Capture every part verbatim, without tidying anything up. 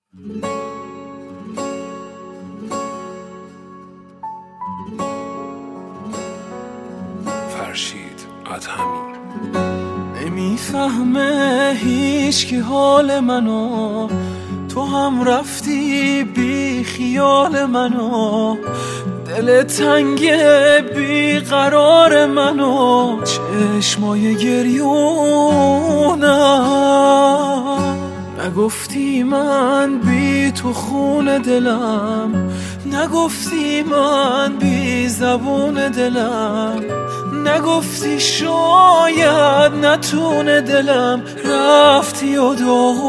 فرشید ادهمی. نمیفهمه هیچ کی حال منو، تو هم رفتی بی خیال منو، دل تنگ بی قرار منو، چشمای گریونم. نگفتی من بی تو خون دلم، نگفتی من بی زبون دلم، نگفتی شاید نتونه دلم، رفتی و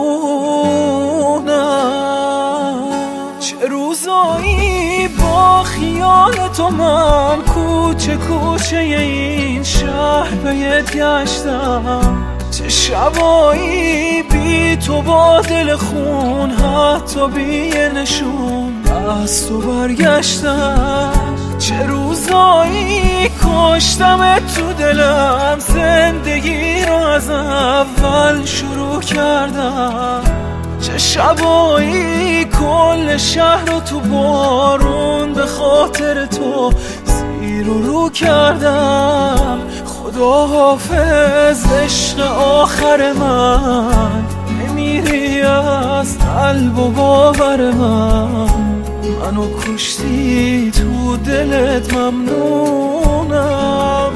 داغونم. چه روزایی با خیال تو من کوچه کوچه این شهر بهت گشتم، چه شبایی بی تو با دل خون، حتی بی نشون از تو برگشتم. چه روزایی کشتم تو دلم، زندگی رو از اول شروع کردم، چه شبایی کل شهر رو تو بارون به خاطر تو زیر و رو کردم. خدا حافظ عشق آخر من، نمیری از قلب و باور من، منو کشتی تو دلت ممنونم.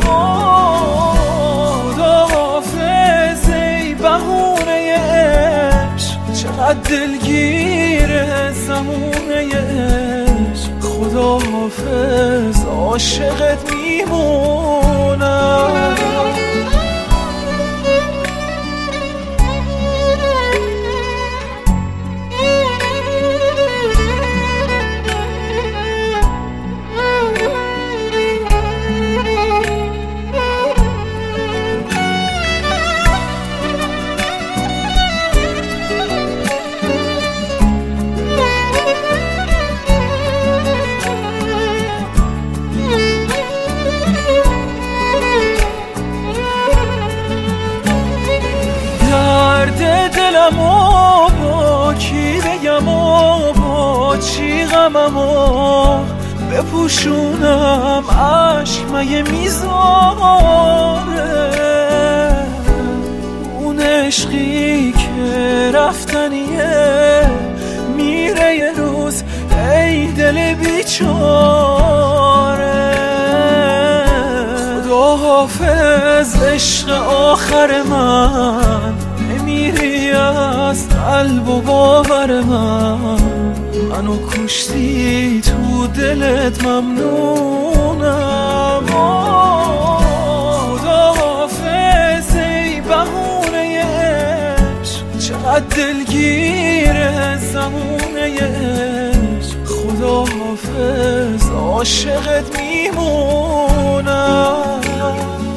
خدا حافظ ای بهونه عشق، چقدر دلگیره زمونه عشق، خدا حافظ عاشقت میمونم. دلم و با کی بگم و با چی غمم و بپوشونم، عشق مگه میذاره؟ اون عشقی که رفتنیه میره یه روز، ای دل بیچاره. خدا حافظ عشق آخر من، نمیری از قلب و باور من، منو کشتی تو دلت ممنونم. خدا حافظ ای بهونه عشق، چقدر دلگیره زمونه عشق، خدا حافظ عاشقت میمونم.